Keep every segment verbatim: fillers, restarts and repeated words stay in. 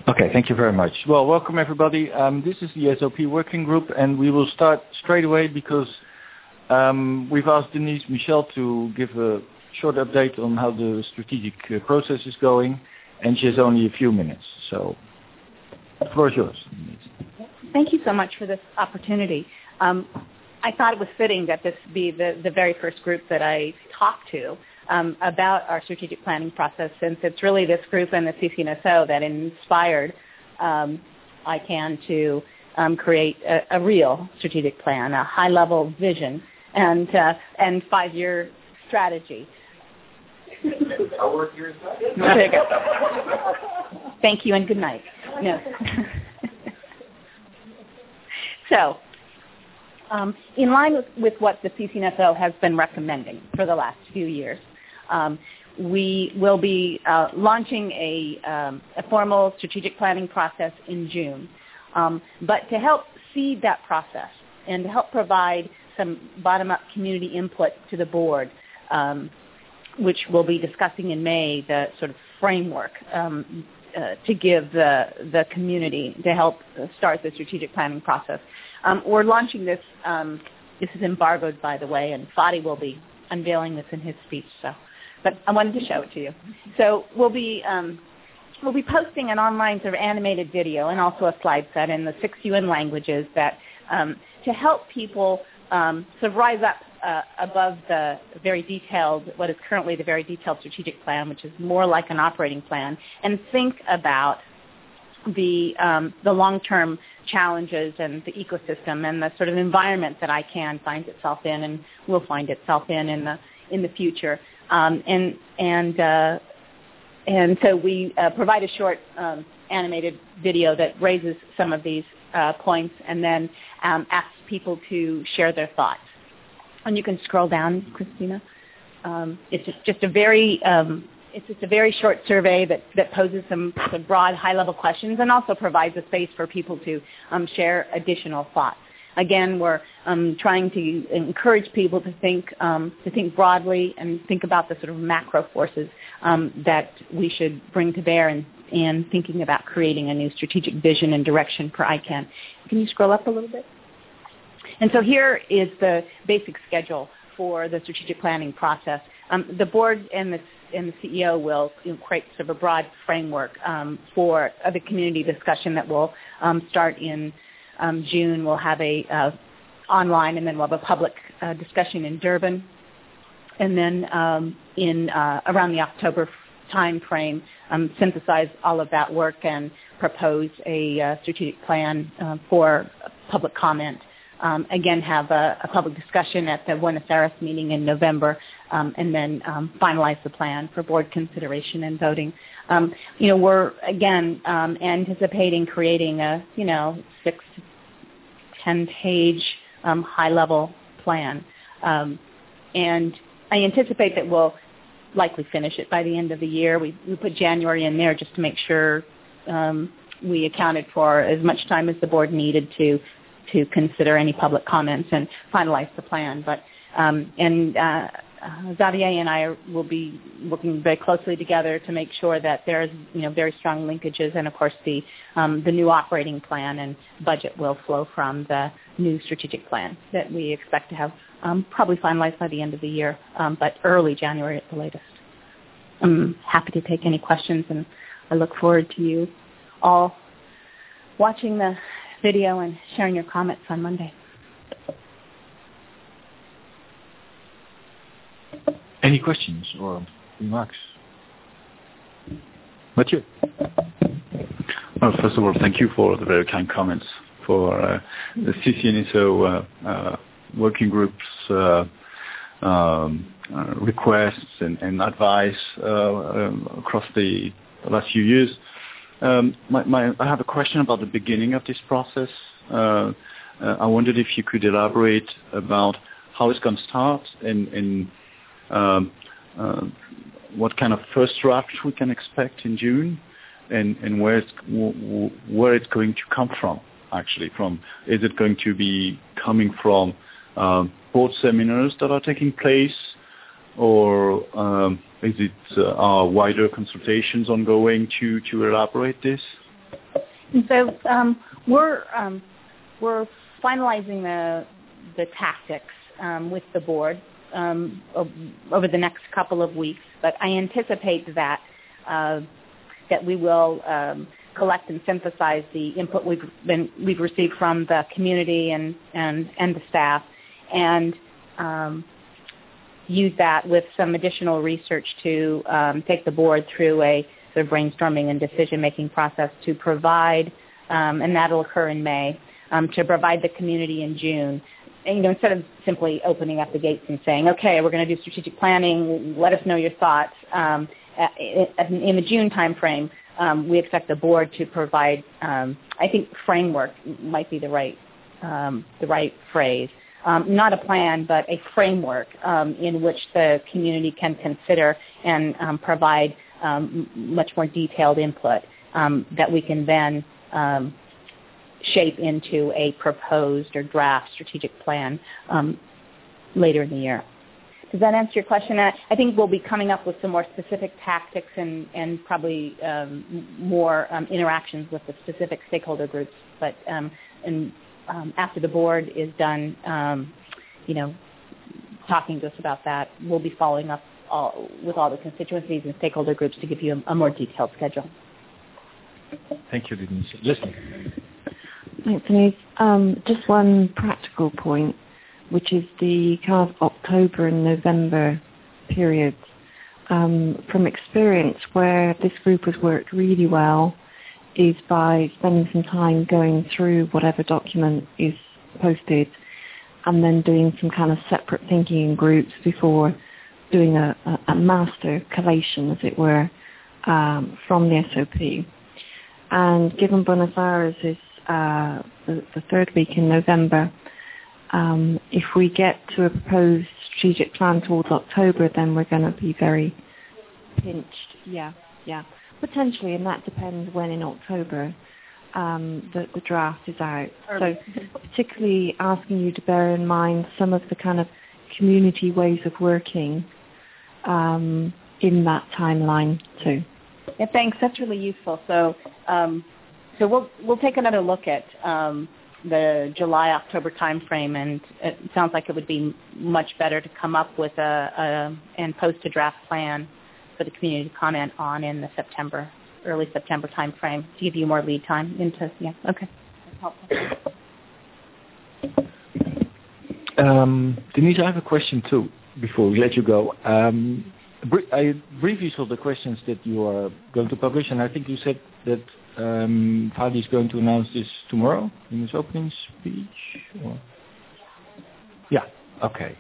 Okay, thank you very much. Well, welcome everybody. Um, this is the S O P working group, and we will start straight away because um, we've asked Denise Michel to give a short update on how the strategic uh, process is going, and she has only a few minutes. So, the floor is yours, Denise. Thank you so much for this opportunity. Um, I thought it was fitting that this be the, the very first group that I talked to um, about our strategic planning process, since it's really this group and the C C N S O that inspired um, I C A N to um, create a, a real strategic plan, a high-level vision, and uh, and five-year strategy. I'll work yours back. There you go. Thank you and good night. No. So, um, in line with, with what the C C N S O has been recommending for the last few years, um, we will be uh, launching a, um, a formal strategic planning process in June. Um, but to help seed that process and to help provide some bottom-up community input to the board, um, which we'll be discussing in May, the sort of framework um, uh, to give the, the community to help start the strategic planning process. Um, we're launching this, um, this is embargoed, by the way, and Fadi will be unveiling this in his speech, so, but I wanted to show it to you. So we'll be, um, we'll be posting an online sort of animated video and also a slide set in the six U N languages that, um, to help people um, sort of rise up Uh, above the very detailed, what is currently the very detailed strategic plan, which is more like an operating plan, and think about the um, the long-term challenges and the ecosystem and the sort of environment that I C A N finds itself in and will find itself in in the in the future. Um, and and uh, and so we uh, provide a short um, animated video that raises some of these uh, points, and then um, asks people to share their thoughts. And you can scroll down, Christina. Um, it's just, just a very um, it's just a very short survey that, that poses some, some broad, high-level questions and also provides a space for people to um, share additional thoughts. Again, we're um, trying to encourage people to think um, to think broadly and think about the sort of macro forces um, that we should bring to bear in, in thinking about creating a new strategic vision and direction for I C A N. Can you scroll up a little bit? And so here is the basic schedule for the strategic planning process. Um, the board and the, and the C E O will you know, create sort of a broad framework um, for uh, the community discussion that will um, start in um, June. We'll have a uh, online, and then we'll have a public uh, discussion in Durban. And then um, in uh, around the October time frame, um, synthesize all of that work and propose a uh, strategic plan uh, for public comment. Um, again, have a, a public discussion at the Buenos Aires meeting in November, um, and then um, finalize the plan for board consideration and voting. Um, you know, we're, again, um, anticipating creating a, you know, six to ten-page um, high-level plan. Um, and I anticipate that we'll likely finish it by the end of the year. We, we put January in there just to make sure um, we accounted for as much time as the board needed to to consider any public comments and finalize the plan. But um, and uh, Xavier and I are, will be working very closely together to make sure that there's you know very strong linkages, and of course the um, the new operating plan and budget will flow from the new strategic plan that we expect to have um, probably finalized by the end of the year, um, but early January at the latest. I'm happy to take any questions, and I look forward to you all watching the video and sharing your comments on Monday. Any questions or remarks? Mathieu? Well, first of all, thank you for the very kind comments for uh, the C C N S O uh, uh, working group's uh, um, uh, requests and, and advice uh, um, across the last few years. Um, my, my, I have a question about the beginning of this process. Uh, uh, I wondered if you could elaborate about how it's going to start and, and um, uh, what kind of first draft we can expect in June, and, and where, it's, w- w- where it's going to come from, actually. From is it going to be coming from uh, board seminars that are taking place, or um, is it uh, are wider consultations ongoing to, to elaborate this? And so um, we're um, we're finalizing the the tactics um, with the board um, over the next couple of weeks, but I anticipate that uh, that we will um, collect and synthesize the input we've been we've received from the community and and, and the staff, and um, use that with some additional research to um, take the board through a sort of brainstorming and decision-making process to provide, um, and that will occur in May, um, to provide the community in June. And, you know, instead of simply opening up the gates and saying, okay, we're going to do strategic planning, let us know your thoughts. Um, in the June timeframe, um, we expect the board to provide, um, I think framework might be the right, um, the right phrase. Um, not a plan, but a framework um, in which the community can consider and um, provide um, much more detailed input um, that we can then um, shape into a proposed or draft strategic plan um, later in the year. Does that answer your question? I think we'll be coming up with some more specific tactics and, and probably um, more um, interactions with the specific stakeholder groups. But um, and, um, after the board is done, um, you know, talking to us about that, we'll be following up all, with all the constituencies and stakeholder groups to give you a, a more detailed schedule. Thank you, Denise. Listen. Thanks, Denise. Um, just one practical point, which is the kind of October and November period. Um, from experience, where this group has worked really well is by spending some time going through whatever document is posted and then doing some kind of separate thinking in groups before doing a, a, a master collation, as it were, um, from the S O P. And given Buenos Aires is uh, the, the third week in November, um, if we get to a proposed strategic plan towards October, then we're going to be very pinched. Yeah, yeah. Potentially, and that depends when in October um, the, the draft is out. So particularly asking you to bear in mind some of the kind of community ways of working um, in that timeline too. Yeah, thanks. That's really useful. So, um, so we'll we'll take another look at um, the July October timeframe, and it sounds like it would be much better to come up with a, a and post a draft plan for the community to comment on in the September, early September timeframe to give you more lead time into. Yeah. Okay. That's helpful. Um, Denise, I have a question too before we let you go. Um, I briefly saw the questions that you are going to publish, and I think you said that um, Fadi is going to announce this tomorrow in his opening speech. Or? Yeah. Okay.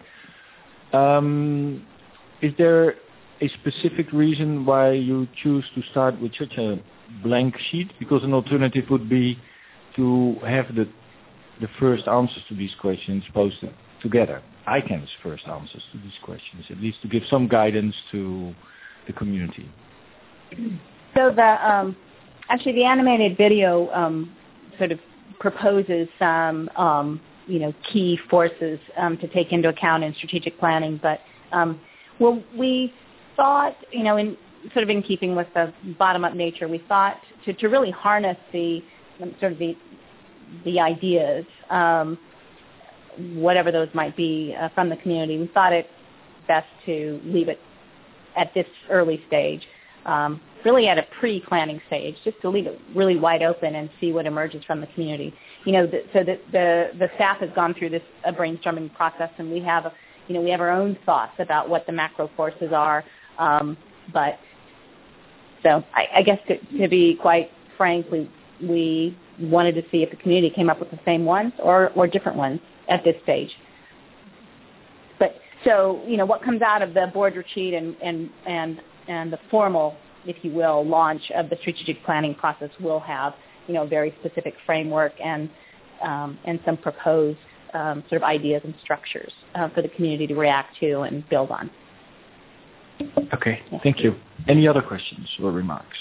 Um, is there a specific reason why you choose to start with such a blank sheet? Because an alternative would be to have the the first answers to these questions posted together. I Can's first answers to these questions, at least to give some guidance to the community. So the um, actually the animated video um, sort of proposes some um, you know key forces um, to take into account in strategic planning. But um, well, we thought you know in sort of in keeping with the bottom-up nature, we thought to, to really harness the sort of the the ideas. Um, whatever those might be uh, from the community, we thought it best to leave it at this early stage, um, really at a pre-planning stage, just to leave it really wide open and see what emerges from the community. You know, the, so that the the staff has gone through this a brainstorming process, and we have, you know, we have our own thoughts about what the macro forces are. Um, but so I, I guess to, to be quite frank, we we wanted to see if the community came up with the same ones or or different ones at this stage. But so, you know, what comes out of the board retreat and, and, and, and the formal, if you will, launch of the strategic planning process will have, you know, very specific framework and, um, and some proposed um, sort of ideas and structures uh, for the community to react to and build on. Okay, yeah. Thank you. Any other questions or remarks?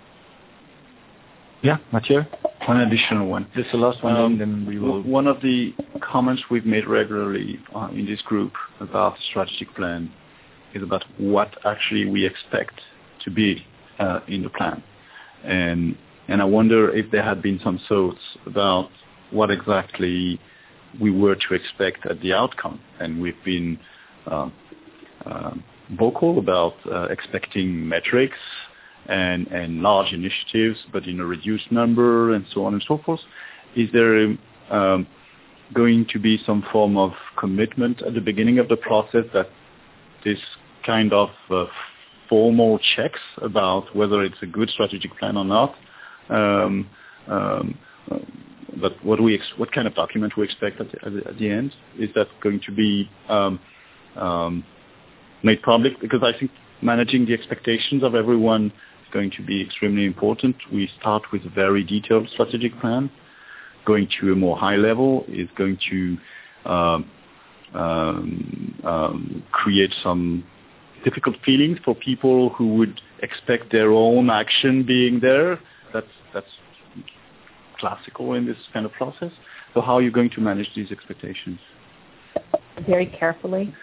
Yeah, Mathieu? One additional one. This is the last one, um, and then we will... One of the comments we've made regularly uh, in this group about the strategic plan is about what actually we expect to be uh, in the plan. And And I wonder if there had been some thoughts about what exactly we were to expect at the outcome. And we've been uh, uh, vocal about uh, expecting metrics and, and large initiatives, but in a reduced number and so on and so forth. Is there um, going to be some form of commitment at the beginning of the process that this kind of uh, formal checks about whether it's a good strategic plan or not? Um, um, uh, but what do we ex- what kind of document we expect at the, at the, at the end? Is that going to be um, um, made public? Because I think managing the expectations of everyone is going to be extremely important. We start with a very detailed strategic plan. Going to a more high level is going to um, um, um, create some difficult feelings for people who would expect their own action being there. That's that's classical in this kind of process. So how are you going to manage these expectations? Very carefully.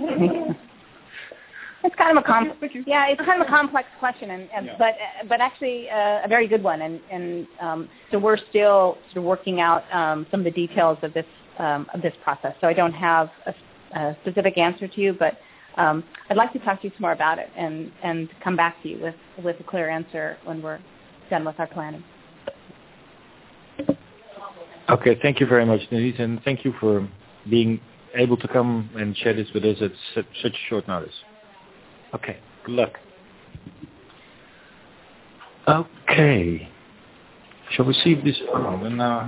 It's kind of a com- yeah, it's kind of a complex question, and, and yeah. but but actually uh, a very good one. And and um, so we're still sort of working out um, some of the details of this um, of this process. So I don't have a, a specific answer to you, but um, I'd like to talk to you some more about it and, and come back to you with with a clear answer when we're done with our planning. Okay, thank you very much, Denise, and thank you for being able to come and share this with us at such, such short notice. Okay, good luck. Okay. Shall we see if this... Oh, then, uh,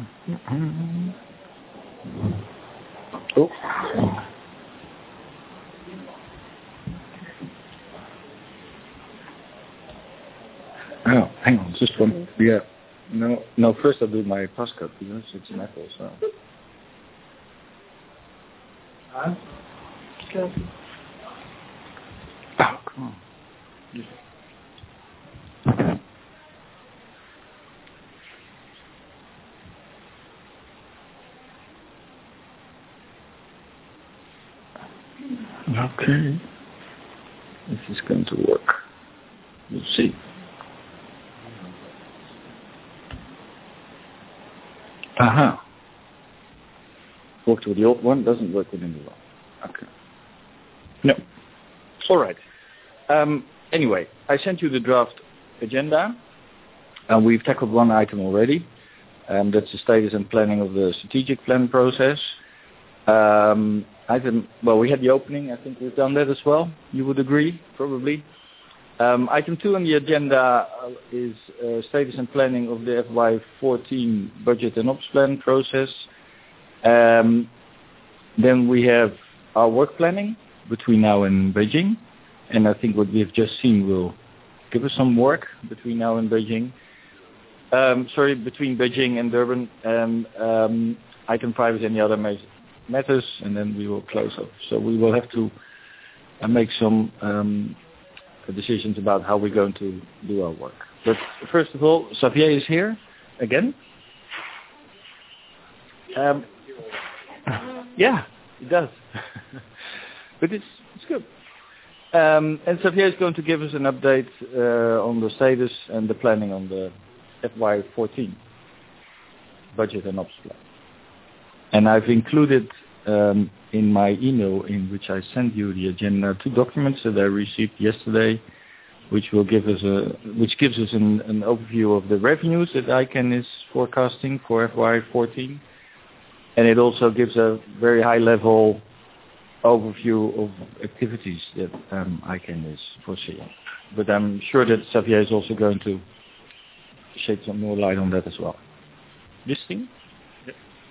oh. Oh, hang on, just one. Yeah. No, no. First I'll do my passcode because it's an Apple, so... Huh? Good. Oh, come on. Okay. This is going to work. We'll see. Aha. Uh-huh. Worked with the old one, doesn't work with the new one. Okay. No. All right. Um, anyway, I sent you the draft agenda, and we've tackled one item already. Um, that's the status and planning of the strategic plan process. Um, item, well, we had the opening. I think we've done that as well. You would agree, probably. Um, item two on the agenda uh, is uh, status and planning of the F Y fourteen budget and ops plan process. Um, then we have our work planning between now and Beijing. And I think what we have just seen will give us some work between now and Beijing. Um, sorry, between Beijing and Durban. And um, item five is any other matters, and then we will close up. So we will have to uh, make some um, decisions about how we're going to do our work. But first of all, Xavier is here again. Um, yeah, it does. But it's it's good. Um, and Xavier is going to give us an update uh, on the status and the planning on the F Y fourteen budget and ops plan. And I've included um, in my email in which I sent you the agenda two documents that I received yesterday, which will give us a which gives us an, an overview of the revenues that I C A N is forecasting for F Y fourteen, and it also gives a very high level overview of activities that um, I C A N is foreseeing. But I'm sure that Xavier is also going to shed some more light on that as well. This thing? Yep.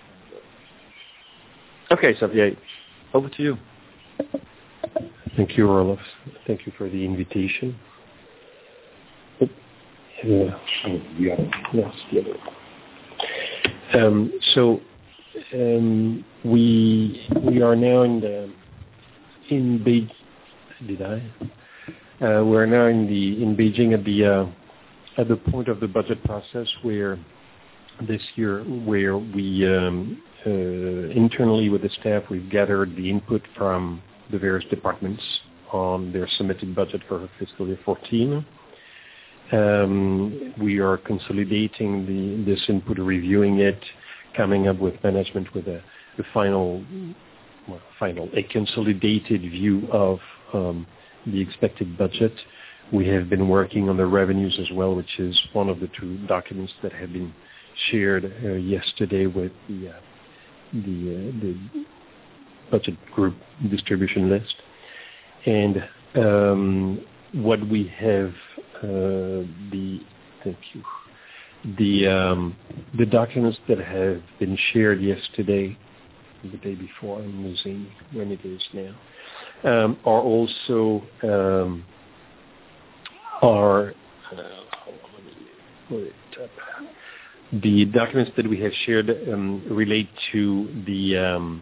Okay, Xavier, over to you. Thank you, Roelof. Thank you for the invitation. Oh, yeah. Oh, yeah. Yes, the other one. Um, so um, we we are now in the in Beijing. Did I? Uh, we're now in the in Beijing at the uh, at the point of the budget process where this year where we um, uh, internally with the staff we've gathered the input from the various departments on their submitted budget for fiscal year fourteen, Um, we are consolidating the, this input, reviewing it, coming up with management with a, a final, well, final, a consolidated view of um, the expected budget. We have been working on the revenues as well, which is one of the two documents that have been shared uh, yesterday with the uh, the, uh, the budget group distribution list. And um, what we have, uh, the thank you, the um, the documents that have been shared yesterday, the day before, I'm losing when it is now, um, are also um, are uh, hold on, let me put it up. The documents that we have shared um, relate to the um,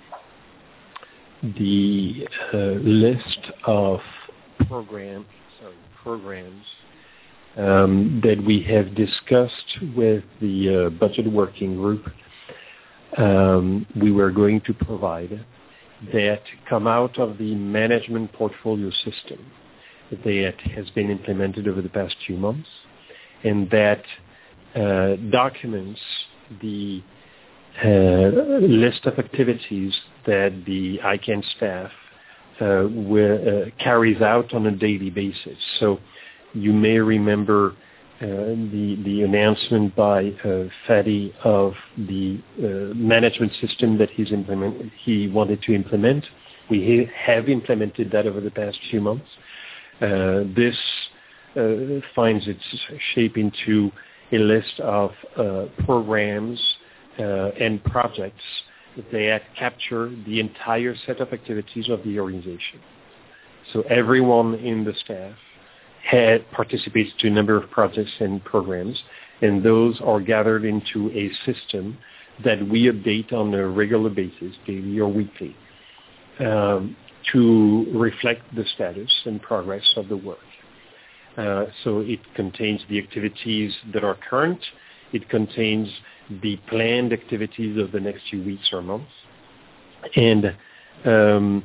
the uh, list of program, sorry, programs um, that we have discussed with the uh, budget working group. Um, we were going to provide that come out of the management portfolio system that has been implemented over the past few months, and that uh, documents the uh, list of activities that the I CANN staff uh, will, uh, carries out on a daily basis. So you may remember uh, the the announcement by uh, Fadi of the uh, management system that he's implement he wanted to implement. We ha- have implemented that over the past few months. Uh, this uh, finds its shape into a list of uh, programs uh, and projects that capture the entire set of activities of the organization. So everyone in the staff had, participates to a number of projects and programs, and those are gathered into a system that we update on a regular basis, daily or weekly, um, to reflect the status and progress of the work. Uh, so it contains the activities that are current. It contains the planned activities of the next few weeks or months. And um,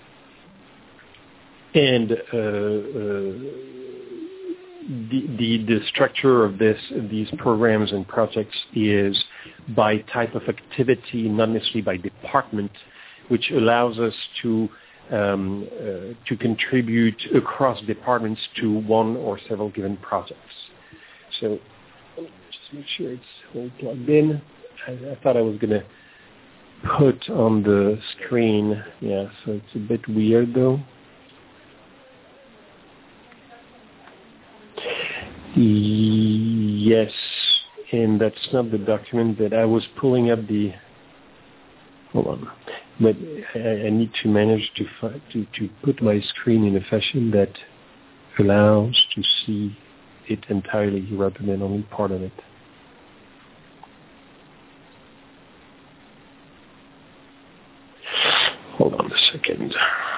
and uh, uh, the, the the structure of this these programs and projects is by type of activity, not necessarily by department, which allows us to Um, uh, to contribute across departments to one or several given projects. So let me just make sure it's all plugged in. I, I thought I was going to put on the screen. Yeah, so it's a bit weird though. Yes, and that's not the document that I was pulling up the... Hold on. But I, I need to manage to, to to put my screen in a fashion that allows to see it entirely rather than only part of it. Hold on a second.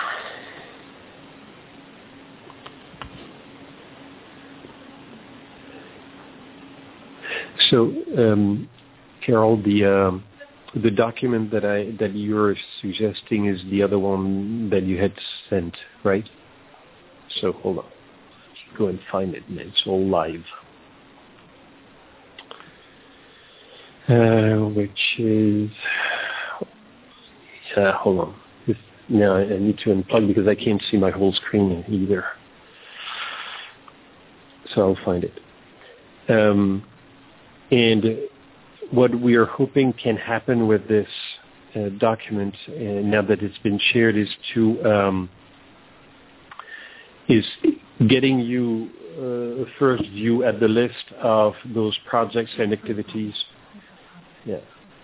So, um, Carol, the... Um, The document that I that you're suggesting is the other one that you had sent, right? So hold on, go and find it. It's all live. Uh, which is uh, hold on. This, now I need to unplug because I can't see my whole screen either. So I'll find it. Um, and. What we are hoping can happen with this uh, document, uh, now that it's been shared, is to um, is getting you uh, a first view at the list of those projects and activities. Yeah.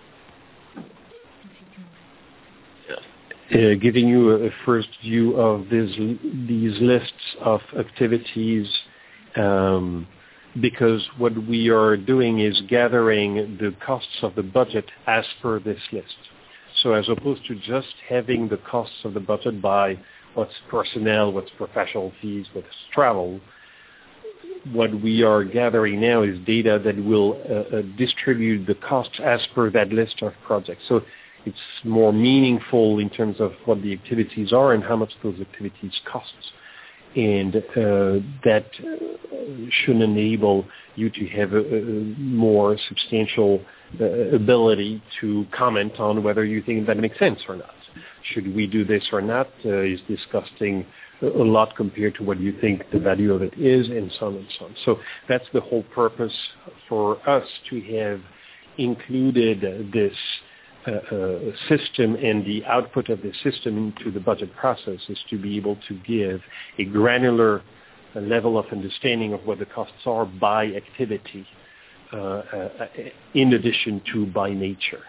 Uh, giving you a, a first view of these these lists of activities. Um, Because what we are doing is gathering the costs of the budget as per this list. So as opposed to just having the costs of the budget by what's personnel, what's professional fees, what's travel, what we are gathering now is data that will uh, uh, distribute the costs as per that list of projects. So it's more meaningful in terms of what the activities are and how much those activities cost. and uh, that should enable you to have a, a more substantial uh, ability to comment on whether you think that makes sense or not. Should we do this or not? Uh, is this costing a lot compared to what you think the value of it is, and so on and so on. So that's the whole purpose for us to have included this uh, uh, system and the output of the system into the budget process, is to be able to give a granular uh, level of understanding of what the costs are by activity, uh, uh, in addition to by nature.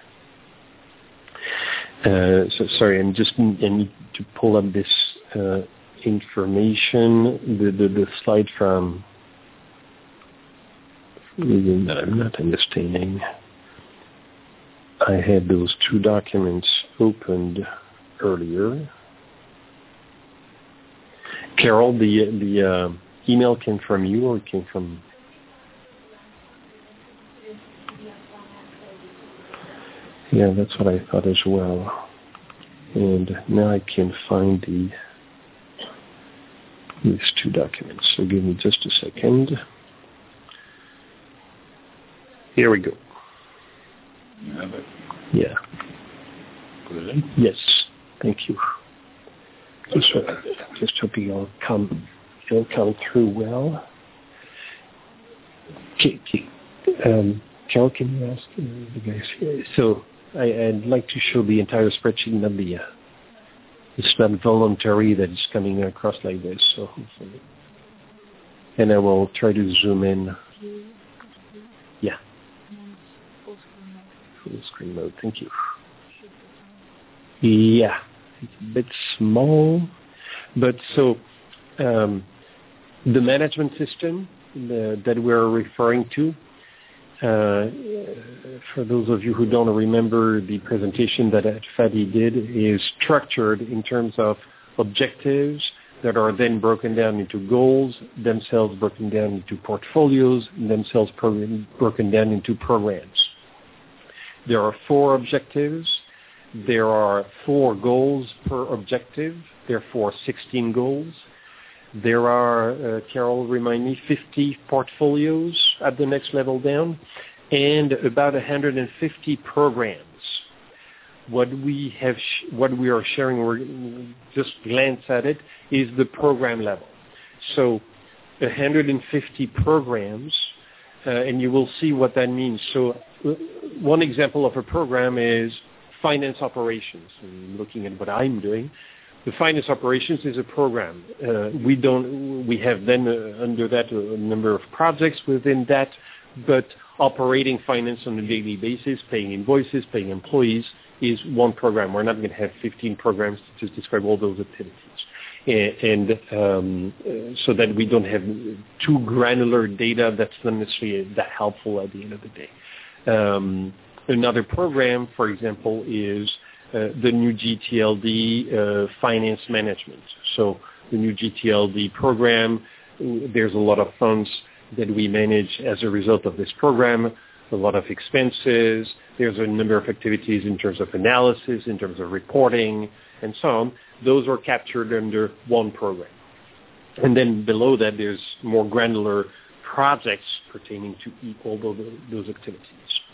Uh, so sorry, I'm just I need to pull up this uh, information, the, the, the slide from that I'm not understanding. I had those two documents opened earlier. Carol, the the uh, email came from you, or it came from? Yeah, that's what I thought as well. And now I can find the these two documents. So give me just a second. Here we go. Yeah. Good. Yes. Thank you. Just, just hoping it'll come, it'll come through well. Okay, okay. Um, Carol, can you ask the guys here? So I, I'd like to show the entire spreadsheet, not the. Uh, it's not voluntary that it's coming across like this. So hopefully, and I will try to zoom in. Yeah. Full screen mode. Thank you. Yeah, it's a bit small, but so um, the management system the, that we're referring to, uh, for those of you who don't remember the presentation that Fadi did, is structured in terms of objectives that are then broken down into goals, themselves broken down into portfolios, themselves program, broken down into programs. There are four objectives. There are four goals per objective. Therefore, sixteen goals. There are, uh, Carol, remind me, fifty portfolios at the next level down, and about one hundred fifty programs. What we have, sh- what we are sharing, or just glance at it, is the program level. So, one hundred fifty programs. Uh, and you will see what that means. So uh, one example of a program is finance operations. And looking at what I'm doing, the finance operations is a program. Uh, we don't. We have then uh, under that a number of projects within that, but operating finance on a daily basis, paying invoices, paying employees, is one program. We're not going to have fifteen programs to just describe all those activities. And um, so that we don't have too granular data that's not necessarily that helpful at the end of the day. Um, another program, for example, is uh, the new G T L D uh, finance management. So the new G T L D program, there's a lot of funds that we manage as a result of this program, a lot of expenses. There's a number of activities in terms of analysis, in terms of reporting, and so on. Those are captured under one program. And then below that, there's more granular projects pertaining to all those, those activities.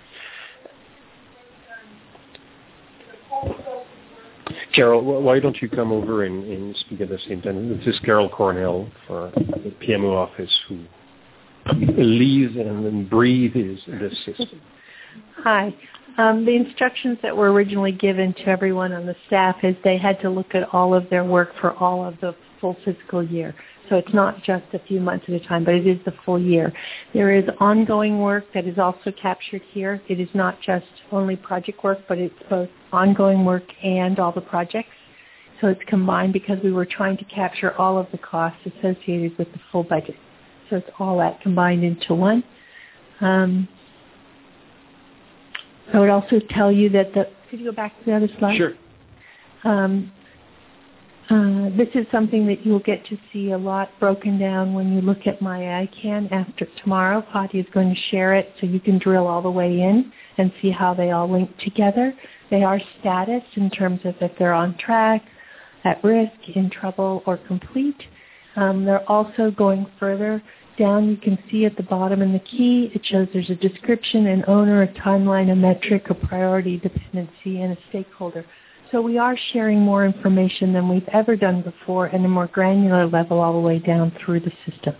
Carol, why don't you come over and, and speak at the same time? This is Carol Cornell for the P M O office, who lives and breathes this system. Hi. Um, the instructions that were originally given to everyone on the staff is they had to look at all of their work for all of the full fiscal year. So it's not just a few months at a time, but it is the full year. There is ongoing work that is also captured here. It is not just only project work, but it's both ongoing work and all the projects. So it's combined because we were trying to capture all of the costs associated with the full budget. So it's all that combined into one. Um, I would also tell you that the, could you go back to the other slide? Sure. Um, uh, this is something that you'll get to see a lot broken down when you look at my I CANN after tomorrow. Fadi is going to share it so you can drill all the way in and see how they all link together. They are status in terms of if they're on track, at risk, in trouble, or complete. Um, they're also going further down. You can see at the bottom in the key, it shows there's a description, an owner, a timeline, a metric, a priority dependency, and a stakeholder. So we are sharing more information than we've ever done before and a more granular level all the way down through the system.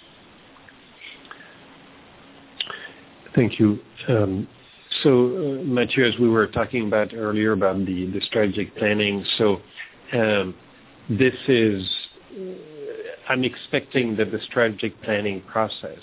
Thank you. Um, so, uh, Mathieu, as we were talking about earlier about the, the strategic planning, so um, this is, uh, I'm expecting that the strategic planning process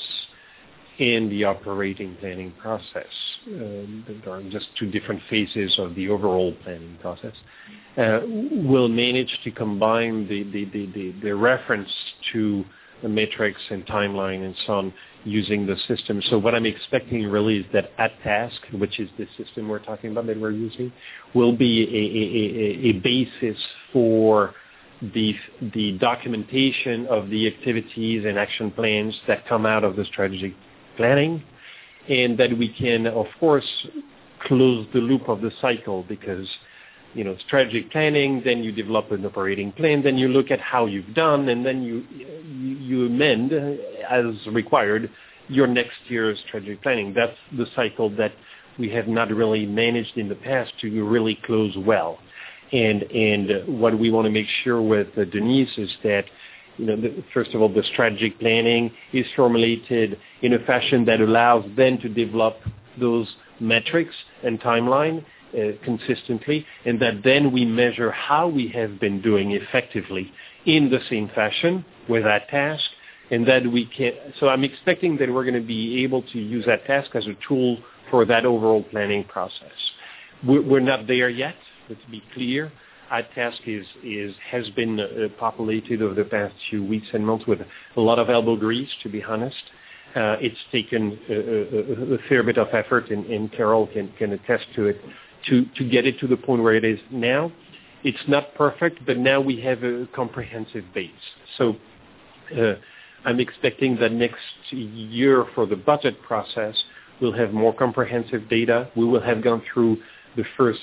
and the operating planning process, uh, there are just two different phases of the overall planning process, uh, will manage to combine the, the, the, the, the reference to the metrics and timeline and so on using the system. So what I'm expecting really is that At-Task, which is the system we're talking about that we're using, will be a, a, a, a basis for the, the documentation of the activities and action plans that come out of the strategic planning, and that we can, of course, close the loop of the cycle because, you know, strategic planning, then you develop an operating plan, then you look at how you've done, and then you you amend, as required, your next year's strategic planning. That's the cycle that we have not really managed in the past to really close well. And and what we want to make sure with uh, Denise is that, you know, the, first of all, the strategic planning is formulated in a fashion that allows them to develop those metrics and timeline uh, consistently, and that then we measure how we have been doing effectively in the same fashion with that task, and that we can. So I'm expecting that we're going to be able to use that task as a tool for that overall planning process. We're, we're not there yet. Let's be clear. At-Task is, is, has been uh, populated over the past few weeks and months with a lot of elbow grease, to be honest. Uh, it's taken a, a, a fair bit of effort, and, and Carol can, can attest to it, to, to get it to the point where it is now. It's not perfect, but now we have a comprehensive base. So uh, I'm expecting that next year for the budget process, we'll have more comprehensive data. We will have gone through the first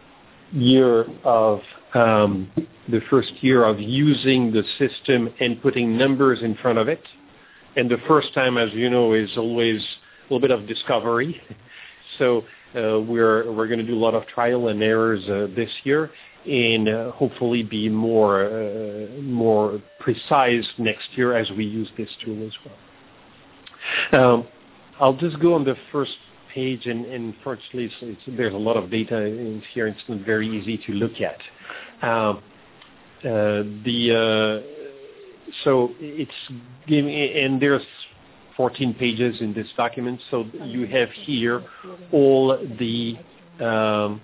year of um, the first year of using the system and putting numbers in front of it. And the first time, as you know, is always a little bit of discovery. So uh, we're we're going to do a lot of trial and errors uh, this year, and uh, hopefully be more uh, more precise next year as we use this tool as well. Um, I'll just go on the first page, and, and fortunately it's, it's, there's a lot of data in here. It's not very easy to look at. Um, uh, the uh, so it's giving, and there's fourteen pages in this document. So you have here all the um,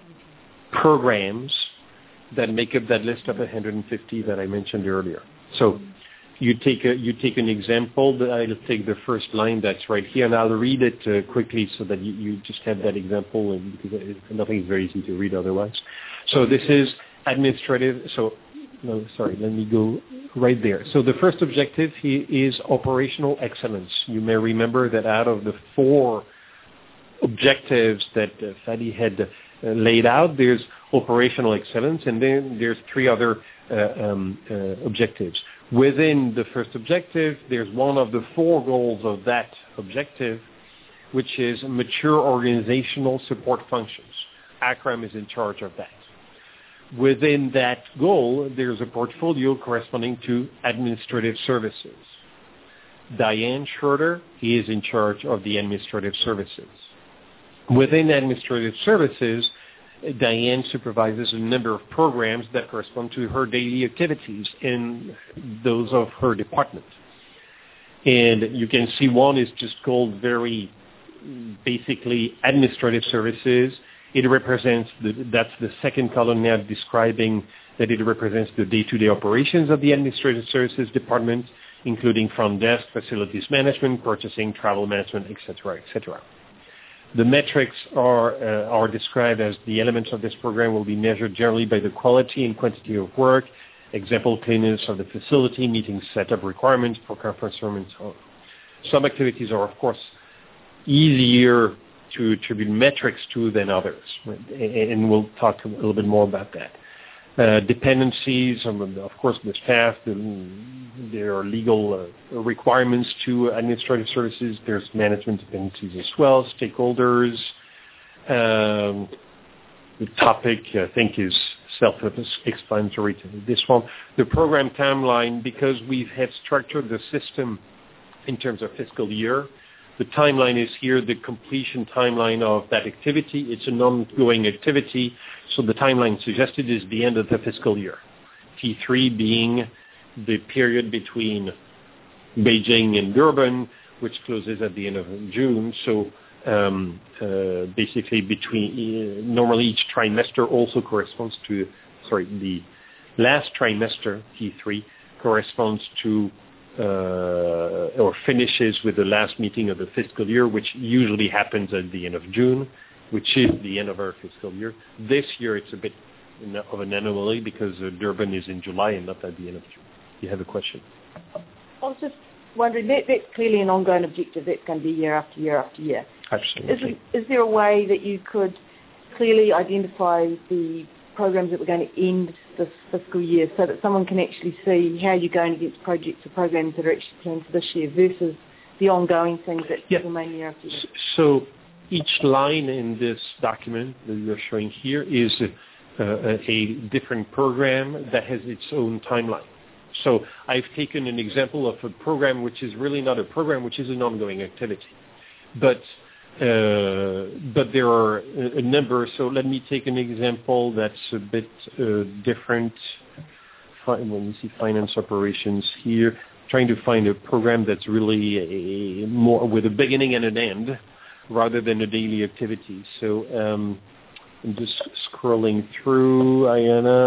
programs that make up that list of one hundred fifty that I mentioned earlier. So You take a, you take an example. I'll take the first line that's right here, and I'll read it uh, quickly so that you, you just have that example, and because it, nothing is very easy to read otherwise. So this is administrative. So, no, sorry, let me go right there. So the first objective here is operational excellence. You may remember that out of the four objectives that uh, Fadi had uh, laid out, there's operational excellence, and then there's three other uh, um, uh, objectives. Within the first objective, there's one of the four goals of that objective, which is mature organizational support functions. ACRAM is in charge of that. Within that goal, there's a portfolio corresponding to administrative services. Diane Schroeder is in charge of the administrative services. Within administrative services, Diane supervises a number of programs that correspond to her daily activities and those of her department. And you can see one is just called very basically administrative services. It represents, the, that's the second column now describing that it represents the day-to-day operations of the administrative services department, including front desk, facilities management, purchasing, travel management, et cetera, et cetera. The metrics are, uh, are described as the elements of this program will be measured generally by the quality and quantity of work, example cleanliness of the facility, meeting setup requirements for conference room, and so on. Some activities are, of course, easier to attribute metrics to than others, and we'll talk a little bit more about that. uh, dependencies, on, of course, the staff. The, there are legal uh, requirements to administrative services. There's management dependencies as well, stakeholders. Um, the topic, I think, is self-explanatory to this one. The program timeline, because we have structured the system in terms of fiscal year, the timeline is here, the completion timeline of that activity. It's an ongoing activity, so the timeline suggested is the end of the fiscal year. T three being the period between Beijing and Durban, which closes at the end of June. So um, uh, basically between, uh, normally each trimester also corresponds to, sorry, the last trimester, T three, corresponds to Uh, or finishes with the last meeting of the fiscal year, which usually happens at the end of June, which is the end of our fiscal year. This year it's a bit of an anomaly because uh, Durban is in July and not at the end of June. You have a question? I was just wondering, that, that's clearly an ongoing objective. That's going to be year after year after year. Absolutely. Is, is there a way that you could clearly identify the programs that we're going to end this fiscal year so that someone can actually see how you're going against projects or programs that are actually planned for this year versus the ongoing things that yeah. remain year after year? So each line in this document that you're showing here is a, a, a different program that has its own timeline. So I've taken an example of a program which is really not a program, which is an ongoing activity. But Uh, but there are a, a number. So let me take an example that's a bit uh, different. When you see finance operations here, trying to find a program that's really a, more with a beginning and an end, rather than a daily activity. So um, I'm just scrolling through. Ayana,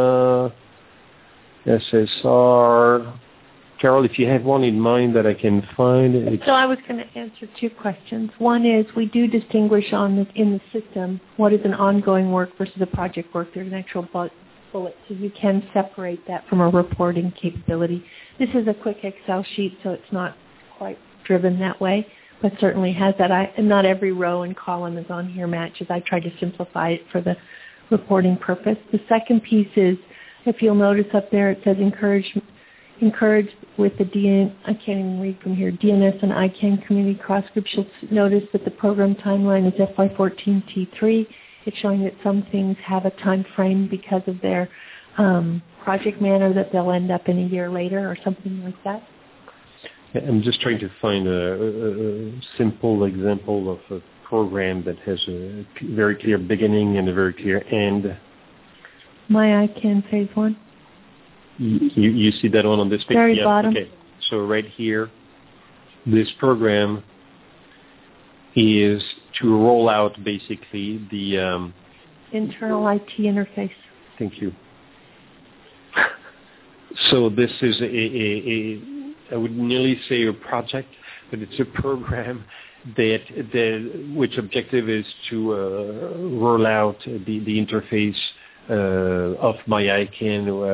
S S R. Carol, if you have one in mind that I can find. It's so I was going to answer two questions. One is we do distinguish on the, in the system what is an ongoing work versus a project work. There's an actual bullet, so you can separate that from a reporting capability. This is a quick Excel sheet, so it's not quite driven that way, but certainly has that. I, and not every row and column is on here matches. I tried to simplify it for the reporting purpose. The second piece is, if you'll notice up there, it says encouragement. Encouraged with the D N, I can't even read from here, D N S and I CANN community cross groups. You'll notice that the program timeline is F Y fourteen T three. It's showing that some things have a time frame because of their um, project manner that they'll end up in a year later or something like that. I'm just trying to find a, a, a simple example of a program that has a very clear beginning and a very clear end. My I CANN phase one. You, you see that one on this page? Very yeah. bottom. Okay. So right here, this program is to roll out basically the um, internal I T interface. Thank you. So this is a, a, a I would nearly say a project, but it's a program that, that which objective is to uh, roll out the, the interface Uh, of my I CANN uh,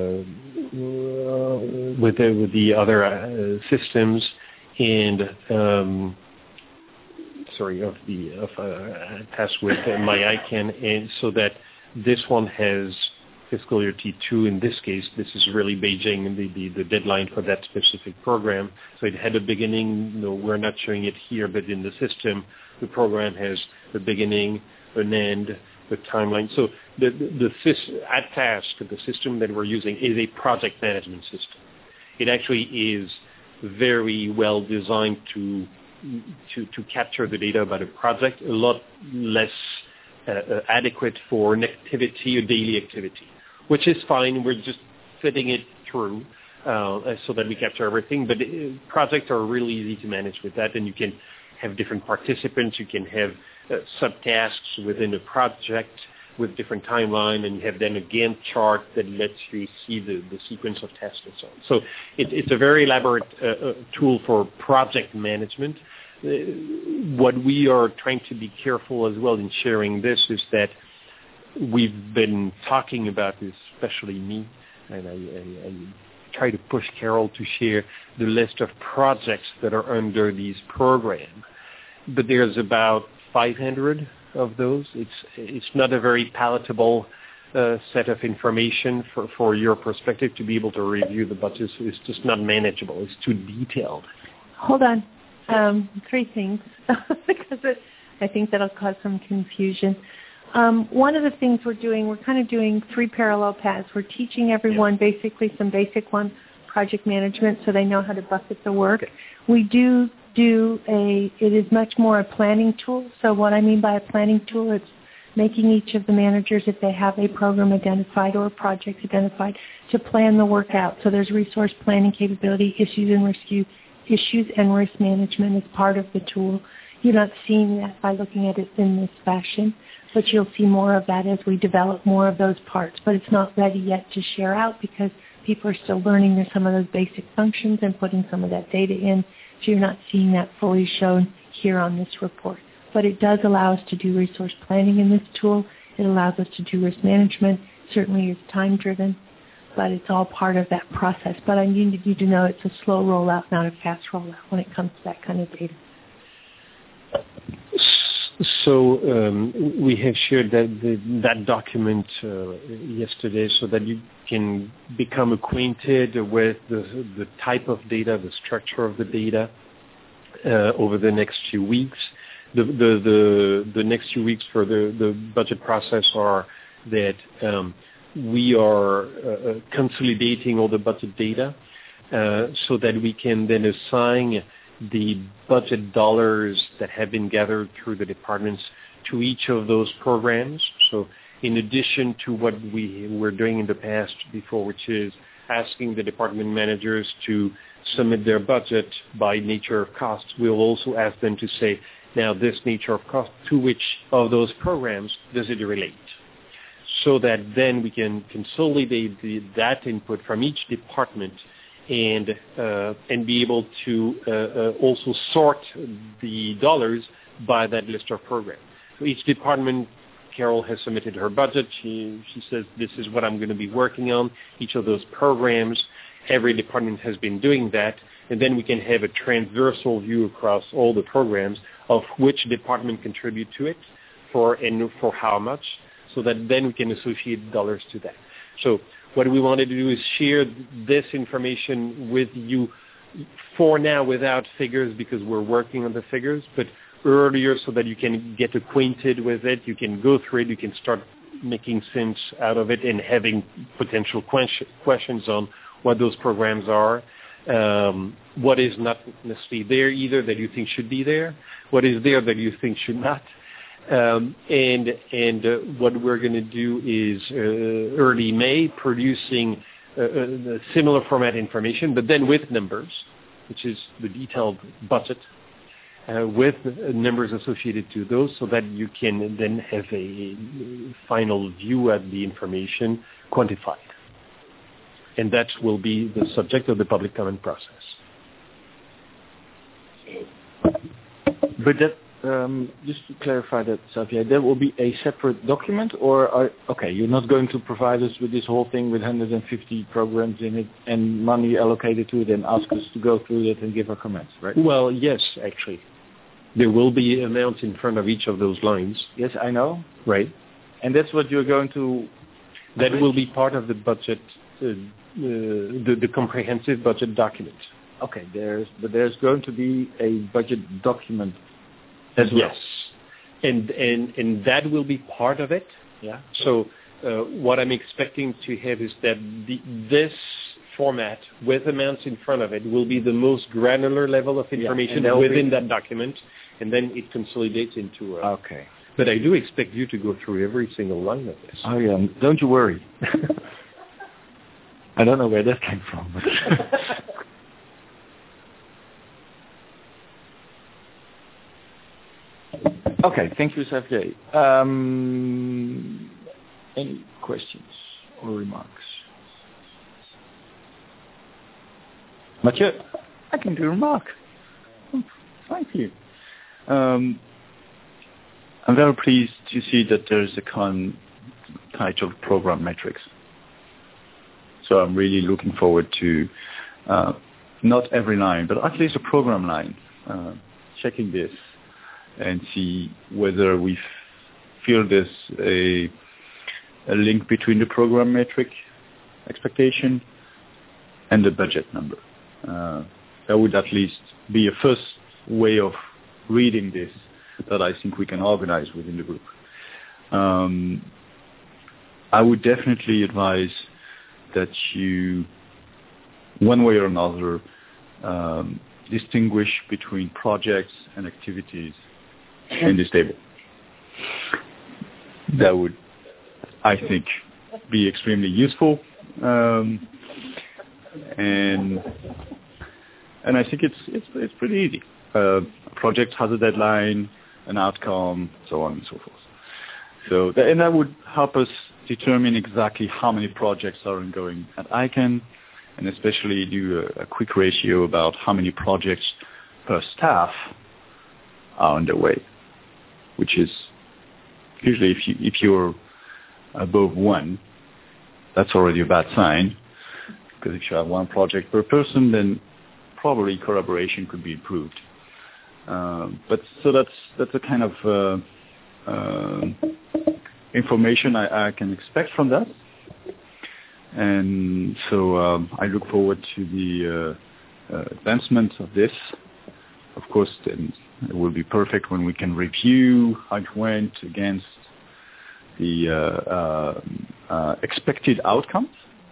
with, the, with the other uh, systems and um, sorry of the of uh, pass with my I CANN, and so that this one has fiscal year T two. In this case, this is really Beijing, the, the, the deadline for that specific program. So it had a beginning. No, we're not showing it here, but in the system, the program has a beginning, an end, the timeline. So the, the, the at task, the system that we're using is a project management system. It actually is very well designed to to, to capture the data about a project, a lot less uh, adequate for an activity, a daily activity, which is fine. We're just fitting it through uh, so that we capture everything. But uh, projects are really easy to manage with that, and you can have different participants. You can have Uh, subtasks within a project with different timeline, and you have then a Gantt chart that lets you see the, the sequence of tasks and so on. So it, it's a very elaborate uh, uh, tool for project management. Uh, what we are trying to be careful as well in sharing this is that we've been talking about this, especially me, and I, I, I try to push Carol to share the list of projects that are under these programs. But there's about five hundred of those. It's it's not a very palatable uh, set of information for, for your perspective to be able to review the budget is just not manageable. It's too detailed. Hold on. Um, three things, because it, I think that'll cause some confusion. Um, one of the things we're doing, we're kind of doing three parallel paths. We're teaching everyone yeah. basically some basic one, project management, so they know how to bucket the work. Okay. We do do a, it is much more a planning tool. So what I mean by a planning tool, it's making each of the managers, if they have a program identified or a project identified, to plan the work out. So there's resource planning capability, issues and risk, issues and risk management as part of the tool. You're not seeing that by looking at it in this fashion, but you'll see more of that as we develop more of those parts. But it's not ready yet to share out because people are still learning some of those basic functions and putting some of that data in, so you're not seeing that fully shown here on this report. But it does allow us to do resource planning in this tool. It allows us to do risk management. Certainly it's time-driven, but it's all part of that process. But I need you to know it's a slow rollout, not a fast rollout when it comes to that kind of data. So um, we have shared that the, that document uh, yesterday so that you can become acquainted with the, the type of data, the structure of the data uh, over the next few weeks. The, the, the, the next few weeks for the, the budget process are that um, we are uh, consolidating all the budget data uh, so that we can then assign the budget dollars that have been gathered through the departments to each of those programs. So in addition to what we were doing in the past before, which is asking the department managers to submit their budget by nature of costs, we'll also ask them to say, now this nature of cost, to which of those programs does it relate? So that then we can consolidate the, that input from each department and uh, and be able to uh, uh, also sort the dollars by that list of programs. So each department, Carol has submitted her budget. She she says, this is what I'm going to be working on, each of those programs. Every department has been doing that, and then we can have a transversal view across all the programs of which department contribute to it for and for how much, so that then we can associate dollars to that. So what we wanted to do is share this information with you for now without figures because we're working on the figures, but earlier so that you can get acquainted with it, you can go through it, you can start making sense out of it and having potential questions on what those programs are, um, what is not necessarily there either that you think should be there, what is there that you think should not. Um, and and uh, what we're going to do is uh, early May producing uh, uh, similar format information, but then with numbers, which is the detailed budget, uh, with numbers associated to those, so that you can then have a final view at the information quantified. And that will be the subject of the public comment process. But that Um, just to clarify that, Xavier, that will be a separate document, or are, okay, you're not going to provide us with this whole thing with one hundred fifty programs in it and money allocated to it and ask us to go through it and give our comments, right? Well, yes, actually. There will be amounts in front of each of those lines. Yes, I know. Right. And that's what you're going to... That will be part of the budget, uh, uh, the, the comprehensive budget document. Okay, there's but there's going to be a budget document as well. Yes, and and and that will be part of it. Yeah. So uh, what I'm expecting to have is that the, this format with amounts in front of it will be the most granular level of information yeah, within be... that document, and then it consolidates into. A, okay. But I do expect you to go through every single line of this. Oh yeah, don't you worry. I don't know where that came from. But okay, thank you, Xavier. Um, any questions or remarks? Mathieu, I can do a remark. Oh, thank you. Um, I'm very pleased to see that there's a con titled Program Metrics. So I'm really looking forward to uh, not every line, but at least a program line, uh, checking this and see whether we feel this a a link between the program metric expectation and the budget number. Uh, that would at least be a first way of reading this that I think we can organize within the group. Um, I would definitely advise that you, one way or another, um, distinguish between projects and activities in this table. That would, I think, be extremely useful, um, and and I think it's it's it's pretty easy. Uh, a project has a deadline, an outcome, so on and so forth. So that, and that would help us determine exactly how many projects are ongoing at I C A N, and especially do a, a quick ratio about how many projects per staff are underway, which is usually if you if you're above one, that's already a bad sign, because if you have one project per person, then probably collaboration could be improved. Um, but so that's that's a kind of uh, uh, information I, I can expect from that, and so um, I look forward to the uh, uh, advancement of this. Of course, then it will be perfect when we can review how it went against the uh, uh, uh, expected outcomes.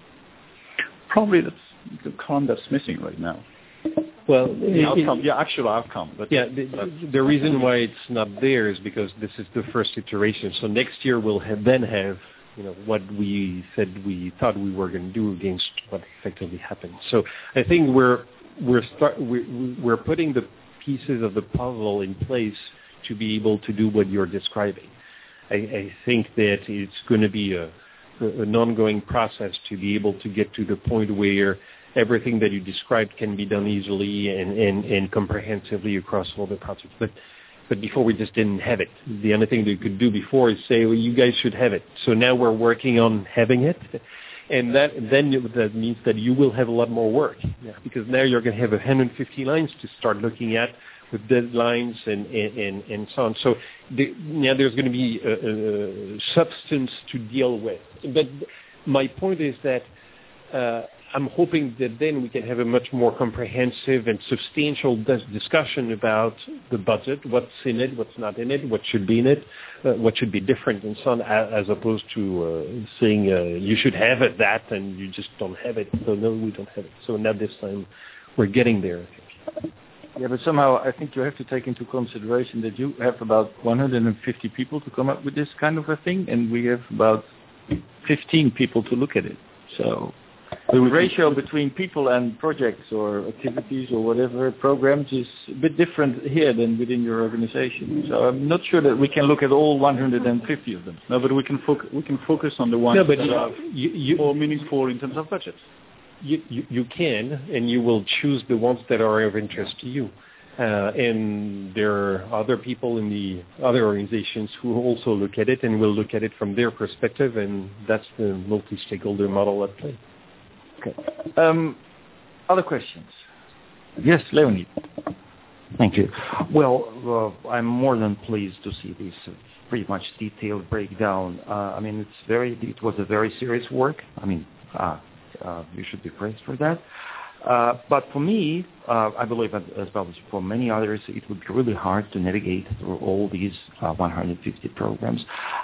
Probably that's the column that's missing right now. Well, the it, outcome, the actual outcome. But yeah, the, the reason why it's not there is because this is the first iteration. So next year we'll have, then have, you know, what we said we thought we were going to do against what effectively happened. So I think we're we're start we're, we're putting the pieces of the puzzle in place to be able to do what you're describing. I, I think that it's going to be a, a, an ongoing process to be able to get to the point where everything that you described can be done easily and, and, and comprehensively across all the projects. But but before we just didn't have it. The only thing that you could do before is say, well, you guys should have it. So now we're working on having it. And that then that means that you will have a lot more work, yeah, because now you're going to have one hundred fifty lines to start looking at with deadlines and, and, and, and so on. So the, now there's going to be a, a substance to deal with. But my point is that uh, I'm hoping that then we can have a much more comprehensive and substantial dis- discussion about the budget, what's in it, what's not in it, what should be in it, uh, what should be different and so on, as opposed to uh, saying uh, you should have it, that, and you just don't have it. So no, we don't have it. So now this time we're getting there, I think. Yeah, but somehow I think you have to take into consideration that you have about one hundred fifty people to come up with this kind of a thing, and we have about fifteen people to look at it. So the ratio between people and projects or activities or whatever programs is a bit different here than within your organization. So I'm not sure that we can look at all one hundred fifty of them. No, but we can focus. We can focus on the ones no, but that you, are you, you, more meaningful in terms of budget. You, you, you can, and you will choose the ones that are of interest to you. Uh, and there are other people in the other organizations who also look at it and will look at it from their perspective, and that's the multi-stakeholder model at play. Okay. Um, other questions? Yes, Leonid. Thank you. Well, uh, I'm more than pleased to see this uh, pretty much detailed breakdown. Uh, I mean, it's very. It was a very serious work. I mean, uh, uh, you should be praised for that. Uh, but for me, uh, I believe as well as for many others, it would be really hard to navigate through all these uh, one hundred fifty programs.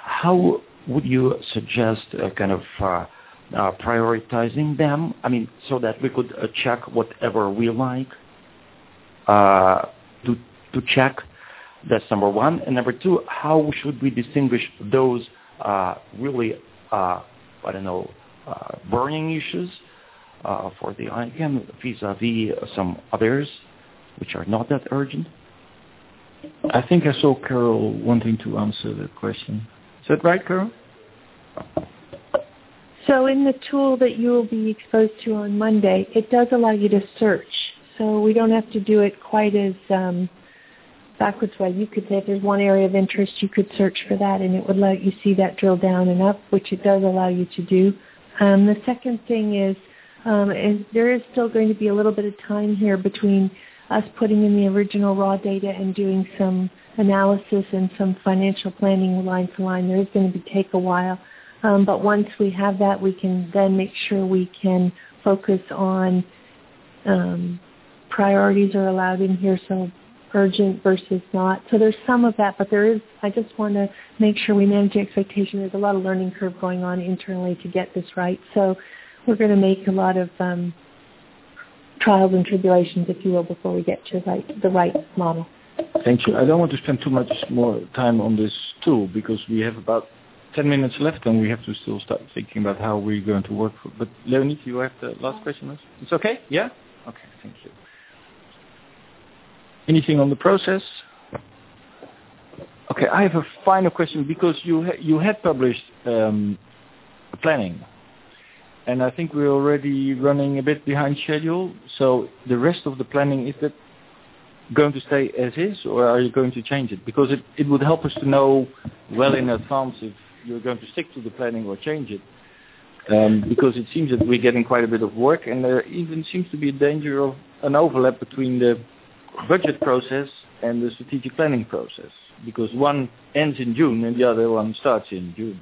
How would you suggest uh, kind of uh, uh, prioritizing them? I mean, so that we could uh, check whatever we like uh, to to check. That's number one. And number two, how should we distinguish those uh, really, uh, I don't know, uh, burning issues Uh, for the I C A N vis-a-vis some others which are not that urgent? I think I saw Carol wanting to answer that question. Is that right, Carol? So in the tool that you will be exposed to on Monday, it does allow you to search. So we don't have to do it quite as um, backwards way. You could say if there's one area of interest, you could search for that, and it would let you see that drill down and up, which it does allow you to do. Um, the second thing is, Um, and there is still going to be a little bit of time here between us putting in the original raw data and doing some analysis and some financial planning line for line. There is going to be, take a while. Um, but once we have that, we can then make sure we can focus on um, priorities are allowed in here, so urgent versus not. So there's some of that, but there is, I just want to make sure we manage the expectation. There's a lot of learning curve going on internally to get this right. So we're going to make a lot of um, trials and tribulations, if you will, before we get to right, the right model. Thank you. I don't want to spend too much more time on this tool because we have about ten minutes left and we have to still start thinking about how we're going to work. For, but Leonie, you have the last question? It's okay? Yeah? Okay, thank you. Anything on the process? Okay, I have a final question because you ha- you had published um, a planning, and I think we're already running a bit behind schedule. So the rest of the planning, is that going to stay as is, or are you going to change it? Because it, it would help us to know well in advance if you're going to stick to the planning or change it. Um, because it seems that we're getting quite a bit of work, and there even seems to be a danger of an overlap between the budget process and the strategic planning process, because one ends in June and the other one starts in June.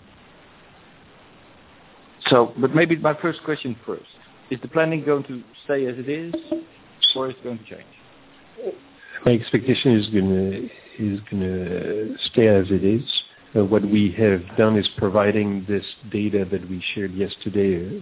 So, but maybe my first question first. Is the planning going to stay as it is, or is it going to change? My expectation is going to is going to stay as it is. Uh, what we have done is providing this data that we shared yesterday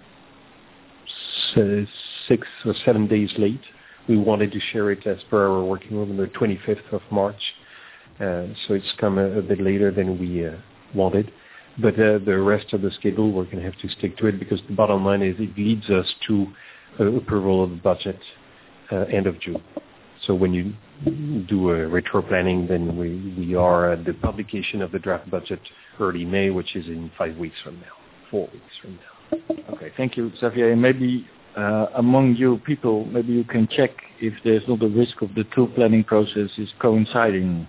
uh, six or seven days late. We wanted to share it as per our working group on the twenty-fifth of March. Uh, so it's come a, a bit later than we uh, wanted. But uh, the rest of the schedule, we're going to have to stick to it because the bottom line is it leads us to uh, approval of the budget uh, end of June. So when you do a retro planning, then we, we are at the publication of the draft budget early May, which is in five weeks from now, four weeks from now. Okay, thank you, Xavier. And maybe uh, among you people, maybe you can check if there's not a risk of the two planning processes coinciding.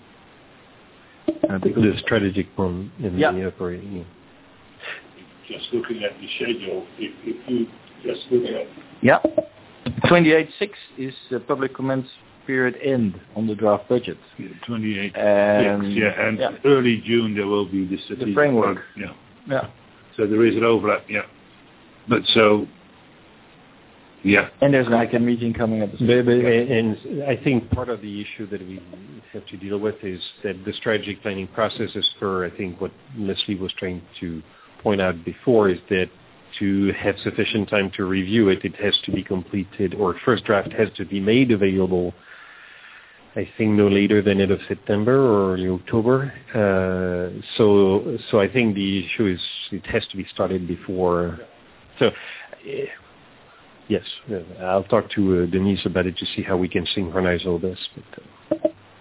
Uh, the strategic one in yeah. the operating. Just looking at the schedule, if, if you just look at... Yeah, twenty-eight six is uh, public comments period end on the draft budget. Yeah, twenty-eight six, and, yeah, and yeah. early June there will be the strategic the framework. Yeah. yeah. So there is an overlap, yeah. But so, yeah. And there's like a meeting coming up. But, but, and I think part of the issue that we have to deal with is that the strategic planning process is for, I think what Leslie was trying to point out before, is that to have sufficient time to review it, it has to be completed, or first draft has to be made available, I think no later than end of September or early October. Uh, so so I think the issue is it has to be started before. So, uh, yes, uh, I'll talk to uh, Denise about it to see how we can synchronize all this. But,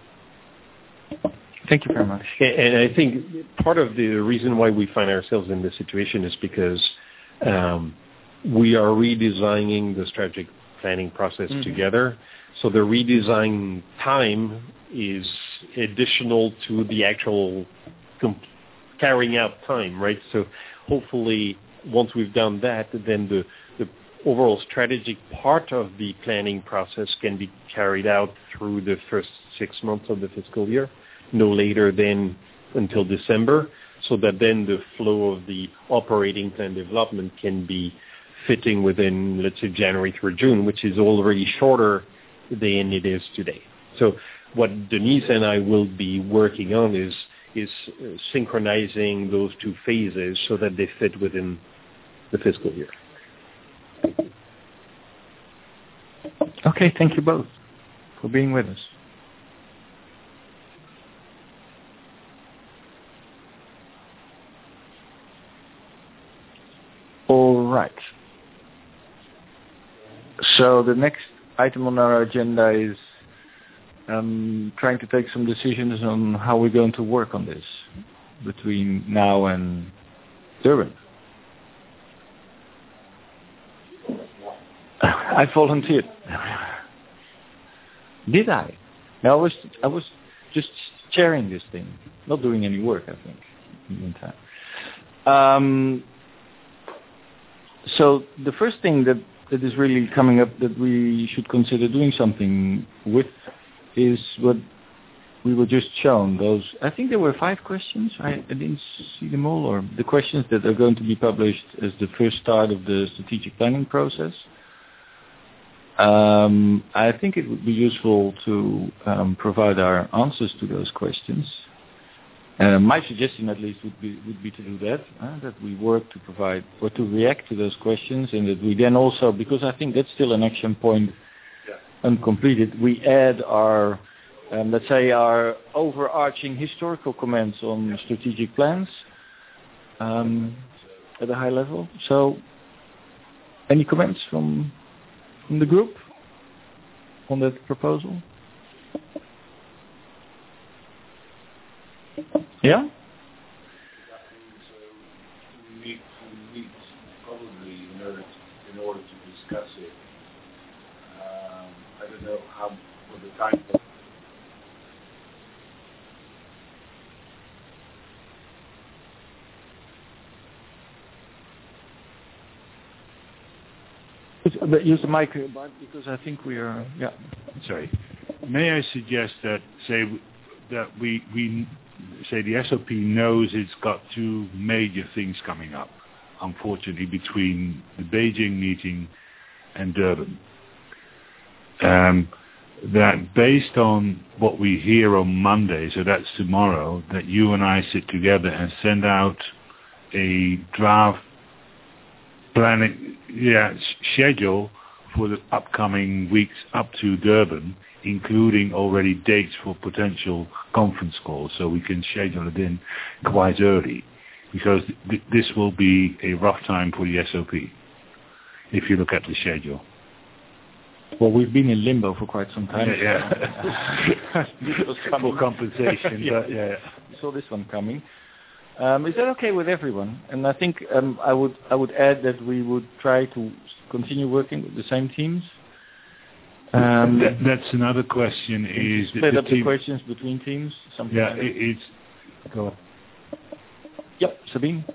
uh, Thank you very much. And I think part of the reason why we find ourselves in this situation is because um, we are redesigning the strategic planning process mm-hmm. together. So the redesign time is additional to the actual comp- carrying out time, right? So hopefully once we've done that, then the, the overall strategic part of the planning process can be carried out through the first six months of the fiscal year, no later than until December, so that then the flow of the operating plan development can be fitting within, let's say, January through June, which is already shorter than it is today. So what Denise and I will be working on is is uh, synchronizing those two phases so that they fit within the fiscal year. Okay, thank you both for being with us. All right. So the next item on our agenda is um, trying to take some decisions on how we're going to work on this between now and Durban. I volunteered. Did I? No, I was I was just chairing this thing, not doing any work, I think, in the meantime. Um, so the first thing that, that is really coming up that we should consider doing something with is what we were just shown those. I think there were five questions. I, I didn't see them all, or the questions that are going to be published as the first start of the strategic planning process. Um, I think it would be useful to um, provide our answers to those questions. Uh, my suggestion, at least, would be would be to do that. Uh, that we work to provide or to react to those questions, and that we then also, because I think that's still an action point yeah. uncompleted, we add our, um, let's say, our overarching historical comments on yeah. strategic plans um, at a high level. So, any comments from from the group on that proposal? Yeah? We need, we need probably in order to, in order to discuss it. Um, I don't know how for the time. But use the mic, Bart, because I think we are. Yeah. Sorry. May I suggest that say that we we. say the S O P knows it's got two major things coming up, unfortunately, between the Beijing meeting and Durban. Um, that based on what we hear on Monday, so that's tomorrow, that you and I sit together and send out a draft planning yeah, schedule for the upcoming weeks up to Durban, including already dates for potential conference calls, so we can schedule it in quite early, because th- this will be a rough time for the S O P, if you look at the schedule. Well, we've been in limbo for quite some time. Yeah, yeah. This was for compensation, yeah. but yeah. We saw this one coming. Um, is that okay with everyone? And I think um, I would I would add that we would try to continue working with the same teams. Um, that, that's another question. Is split the up team, the questions between teams? Something yeah, like it, it's. Go on. Yep, Sabine.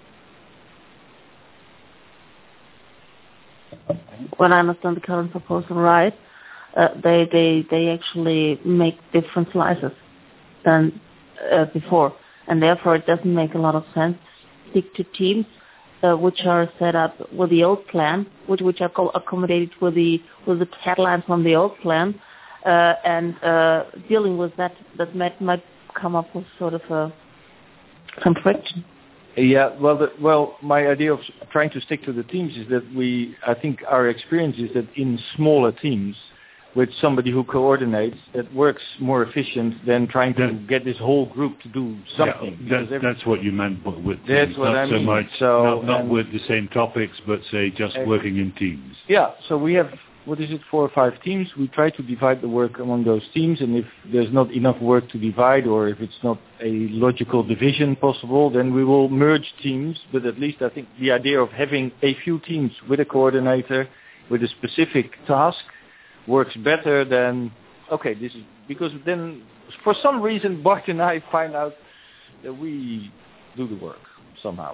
When I understand the current proposal right, uh, they they they actually make different slices than uh, before, and therefore it doesn't make a lot of sense to stick to teams Uh, which are set up with the old plan, which which are co- accommodated with the with the headlines from the old plan, uh, and uh, dealing with that that might might come up with sort of a some friction. Yeah, well, the, well, my idea of trying to stick to the teams is that we, I think our experience is that in smaller teams, with somebody who coordinates, that works more efficient than trying to that, get this whole group to do something. Yeah, that, every, that's what you meant with teams. That's what not I mean. So much, so, not, not with the same topics, but say just uh, working in teams. Yeah, so we have, what is it, four or five teams. We try to divide the work among those teams, and if there's not enough work to divide, or if it's not a logical division possible, then we will merge teams. But at least I think the idea of having a few teams with a coordinator, with a specific task, works better than, okay, this is, because then for some reason Bart and I find out that we do the work somehow.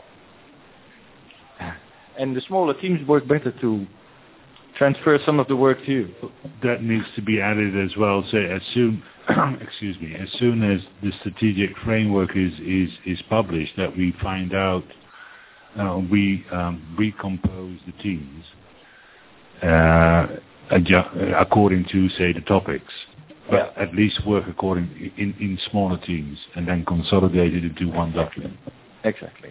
And the smaller teams work better to transfer some of the work to you. That needs to be added as well. Say as soon, excuse me, as soon as the strategic framework is, is, is published, that we find out, uh, we um, recompose the teams. Uh, Adjust, according to, say, the topics, but yeah. at least work according in, in smaller teams and then consolidate it into one document. Exactly.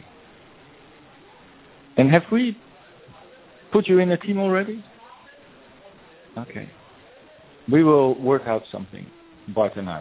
And have we put you in a team already? Okay. We will work out something, Bart and I.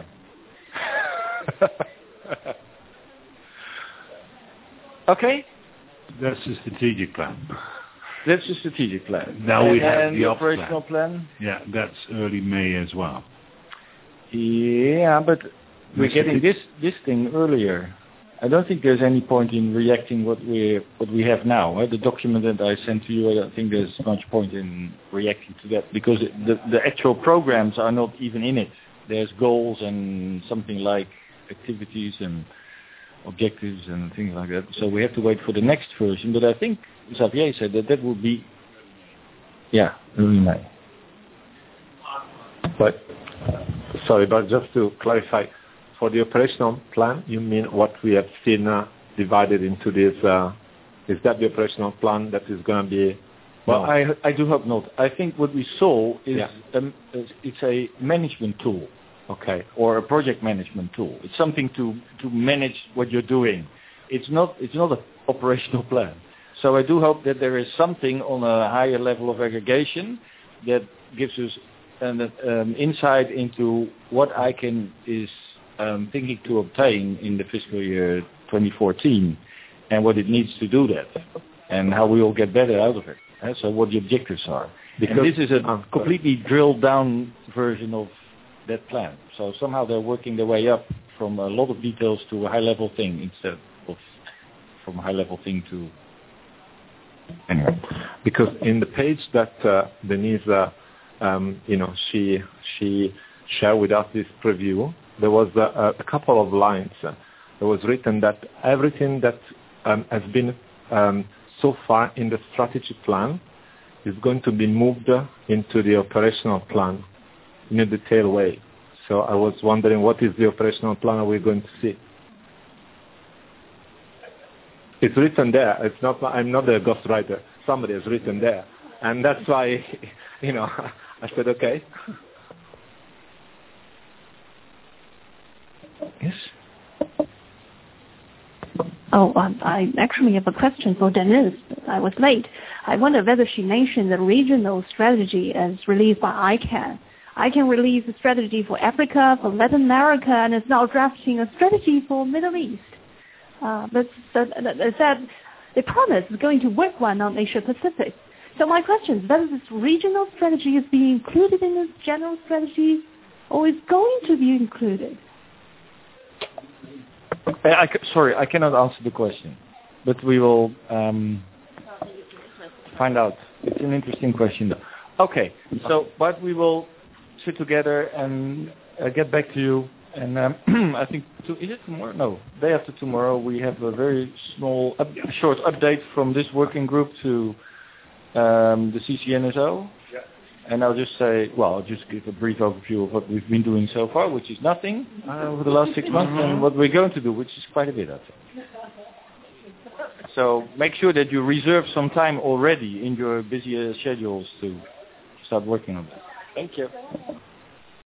Okay? That's the strategic plan. That's the strategic plan. Now and we have and the, the operational plan. plan. Yeah, that's early May as well. Yeah, but we're getting this this thing earlier. I don't think there's any point in reacting what we what we have now. Uh, the document that I sent to you, I don't think there's much point in reacting to that, because it, the the actual programs are not even in it. There's goals and something like activities and objectives and things like that. So we have to wait for the next version. But I think Xavier said that that will be, yeah, early May. But, sorry, but just to clarify, for the operational plan, you mean what we have seen uh, divided into this? Uh, is that the operational plan that is going to be? Well, no. I I do hope not. I think what we saw is yeah. um, it's a management tool, okay, or a project management tool. It's something to, to manage what you're doing. It's not it's not an operational plan. So I do hope that there is something on a higher level of aggregation that gives us an um, insight into what I can is um, thinking to obtain in the fiscal year twenty fourteen, and what it needs to do that, and how we will get better out of it. Uh, so what the objectives are. Because and this is a completely drilled down version of that plan. So somehow they're working their way up from a lot of details to a high level thing instead of from a high level thing to anyway. Because in the page that uh, Denise, uh, um, you know, she she shared with us this preview, there was a, a couple of lines. Uh, there was written that everything that um, has been um, so far in the strategy plan is going to be moved into the operational plan in a detailed way. So I was wondering, what is the operational plan are we going to see? It's written there. It's not. I'm not a ghostwriter. Somebody has written there, and that's why, you know, I said okay. Yes. Oh, um, I actually have a question for Denise. I was late. I wonder whether she mentioned the regional strategy as released by I CANN. I CANN released a strategy for Africa, for Latin America, and is now drafting a strategy for Middle East. Uh, but that, that, that they promise is going to work one on Asia Pacific. So my question is whether this regional strategy is being included in this general strategy, or is going to be included. I, I, sorry, I cannot answer the question, but we will um, find out. It's an interesting question, though. Okay, so but we will sit together and uh, get back to you. And um, I think, to, is it tomorrow? No, day after tomorrow, we have a very small, up, short update from this working group to um, the C C N S O. Yeah. And I'll just say, well, I'll just give a brief overview of what we've been doing so far, which is nothing uh, over the last six months, and what we're going to do, which is quite a bit, I think. So make sure that you reserve some time already in your busier schedules to start working on that. Thank you.